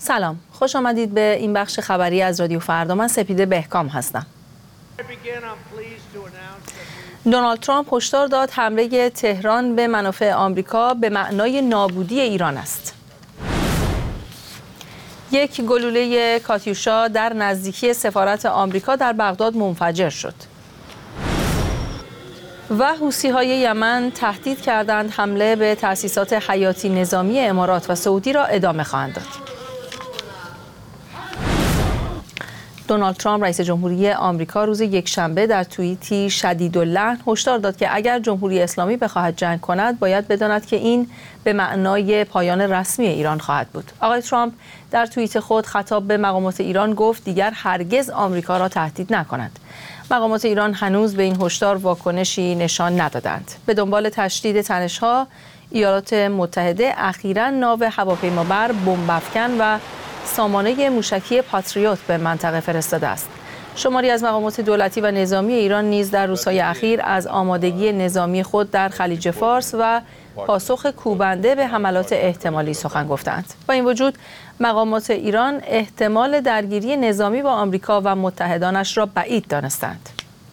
سلام، خوش آمدید به این بخش خبری از رادیو فردا. من سپیده بهکام هستم. دونالد ترامپ هشدار داد حمله تهران به منافع آمریکا به معنای نابودی ایران است. یک گلوله کاتیوشا در نزدیکی سفارت آمریکا در بغداد منفجر شد. و حوثی‌های یمن تهدید کردند حمله به تأسیسات حیاتی نظامی امارات و سعودی را ادامه خواهند داد. دونالد ترامپ رئیس جمهوری آمریکا روز یکشنبه در توییتی شدیداللحن هشدار داد که اگر جمهوری اسلامی بخواهد جنگ کند باید بداند که این به معنای پایان رسمی ایران خواهد بود. آقای ترامپ در توییت خود خطاب به مقامات ایران گفت دیگر هرگز آمریکا را تهدید نکنند. مقامات ایران هنوز به این هشدار واکنشی نشان ندادند. به دنبال تشدید تنش‌ها، ایالات متحده اخیراً ناو هواپیمابر بمب‌افکن و سامانه موشکی پاتریوت به منطقه فرستاده است. شماری از مقامات دولتی و نظامی ایران نیز در روزهای اخیر از آمادگی نظامی خود در خلیج فارس و پاسخ کوبنده به حملات احتمالی سخن گفتند. با این وجود مقامات ایران احتمال درگیری نظامی با آمریکا و متحدانش را بعید دانستند.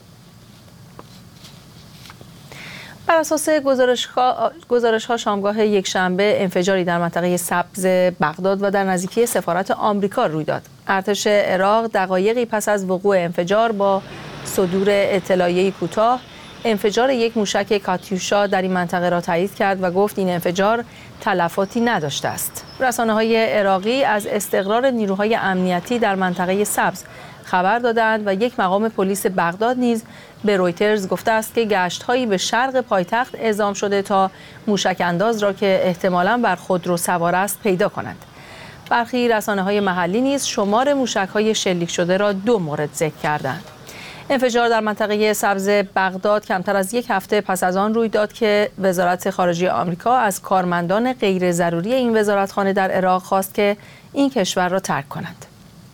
بر اساس گزارش‌ها شامگاه یکشنبه انفجاری در منطقه سبز بغداد و در نزدیکی سفارت آمریکا روی داد. ارتش عراق دقایقی پس از وقوع انفجار با صدور اطلاعیه‌ای کوتاه انفجار یک موشک کاتیوشا در این منطقه را تایید کرد و گفت این انفجار تلفاتی نداشته است. رسانه‌های عراقی از استقرار نیروهای امنیتی در منطقه سبز خبر دادند و یک مقام پلیس بغداد نیز به رویترز گفته است که گشت‌هایی به شرق پایتخت اعزام شده تا موشک انداز را که احتمالاً بر خودرو سوار است پیدا کنند. برخی رسانه‌های محلی نیز شمار موشک‌های شلیک شده را 2 مورد ذکر کردند. انفجار در منطقه سبز بغداد کمتر از یک هفته پس از آن روی داد که وزارت خارجه آمریکا از کارمندان غیر ضروری این وزارتخانه در عراق خواست که این کشور را ترک کنند.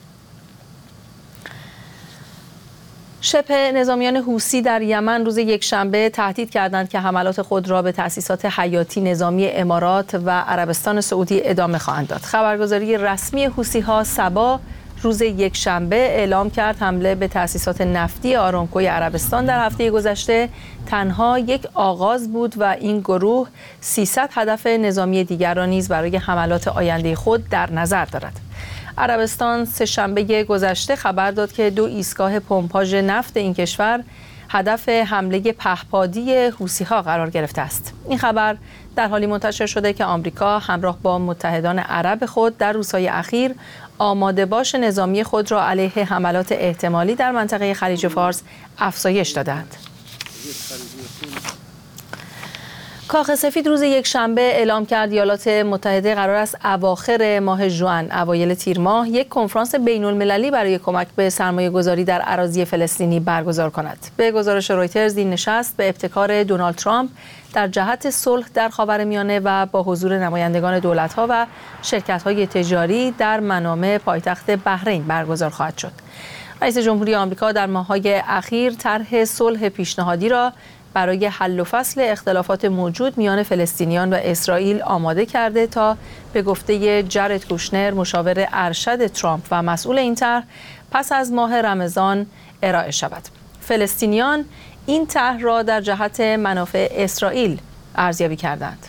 شبه نظامیان حوثی در یمن روز یکشنبه تهدید کردند که حملات خود را به تأسیسات حیاتی نظامی امارات و عربستان سعودی ادامه خواهند داد. خبرگزاری رسمی حوثی‌ها سبا روز یکشنبه اعلام کرد حمله به تأسیسات نفتی آرامکوی عربستان در هفته گذشته تنها یک آغاز بود و این گروه 300 هدف نظامی دیگر را نیز برای حملات آینده خود در نظر دارد. عربستان سه‌شنبه گذشته خبر داد که 2 ایستگاه پمپاژ نفت این کشور هدف حمله پهپادی حوثی‌ها قرار گرفته است. این خبر در حالی منتشر شده که آمریکا همراه با متحدان عرب خود در روزهای اخیر آماده باش نظامی خود را علیه حملات احتمالی در منطقه خلیج فارس افزایش دادند. کاخ سفید روز یکشنبه اعلام کرد ایالات متحده قرار است اواخر ماه ژوئن اوایل تیر ماه یک کنفرانس بین‌المللی برای کمک به سرمایه‌گذاری در اراضی فلسطینی برگزار کند. به گزارش رویترز این نشست به ابتکار دونالد ترامپ در جهت صلح در خاورمیانه و با حضور نمایندگان دولت‌ها و شرکت‌های تجاری در منامه پایتخت بحرین برگزار خواهد شد. رئیس جمهوری آمریکا در ماه‌های اخیر طرح صلح پیشنهادی را برای حل و فصل اختلافات موجود میان فلسطینیان و اسرائیل آماده کرده تا به گفته جرد کوشنر مشاور ارشد ترامپ و مسئول این طرح پس از ماه رمضان ارائه شود. فلسطینیان این طرح را در جهت منافع اسرائیل ارزیابی کردند.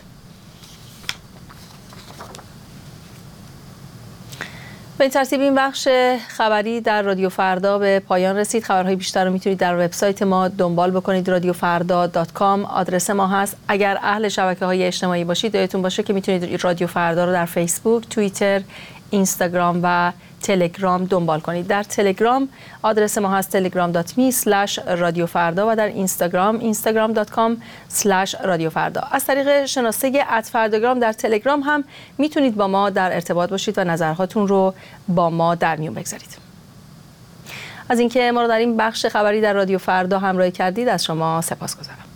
به این ترتیب این بخش خبری در رادیو فردا به پایان رسید. خبرهای بیشتر رو میتونید در وبسایت ما دنبال بکنید. radiofarda.com آدرس ما هست. اگر اهل شبکه‌های اجتماعی باشید یادتون باشه که میتونید رادیو فردا رو در فیسبوک، توییتر، اینستاگرام و تلگرام دنبال کنید. در تلگرام آدرس ما هست telegram.me/radiofarda و در اینستاگرام instagram.com/radiofarda. از طریق شناسه @فرداگرام در تلگرام هم میتونید با ما در ارتباط باشید و نظرهاتون رو با ما در میون بگذارید. از اینکه ما رو در این بخش خبری در رادیو فردا همراهی کردید از شما سپاسگزارم.